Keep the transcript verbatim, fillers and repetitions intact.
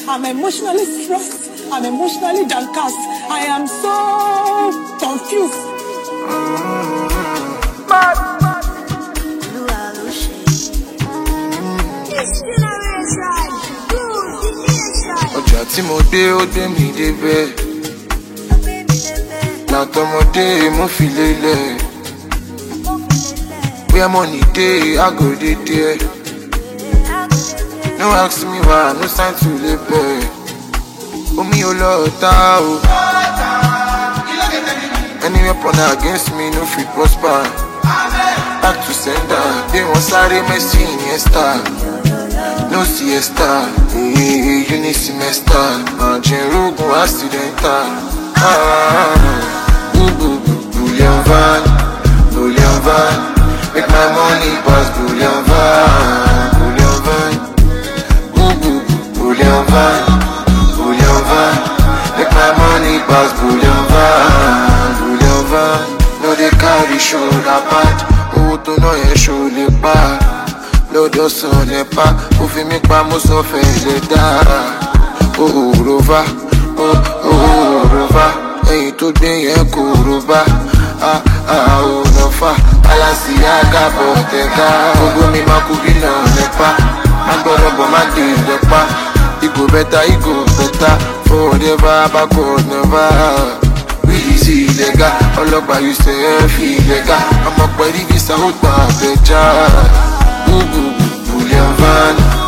I'm emotionally stressed. I'm emotionally downcast. I am so confused. Mad. Ọjà tí mo dé ó dé mi débẹ̀. Látọmọdé mo fi lélẹ̀. Where money dey, I go dey there. No ask me why, no sign to labor. Omi ò lọ ta o. Any weapon against me no fit prosper. Back to sender, they want sáré Messi Iniesta. No siesta, hey, uni semester. Margin rogun accidental. Ah, bullion van, bullion van. Make my money pass bullion van, bullion van. Bullion van, bullion van. Make my money pass bullion van, bullion van. No they carry shoulder pad. Owó tó ná yẹn ṣó lè pa. Lọ́dọ̀ sàn lè pa. Ó fi mí pa mo sọ fẹ́ lè dá. Oh rova, oh oh rova. Ẹyin tó gbé yẹn kò rova. Ah ah oh no fa. Balenciaga Bottega. Gbogbo mi máa kú bí náà lè pa. Agbọ́dọ̀ bọ̀ má dé lè pa. It go better, it go better. Forever, backward, never. We easy, lega. All about you say, feel lega. I'm up by the visa, out by the jar. Bullion van.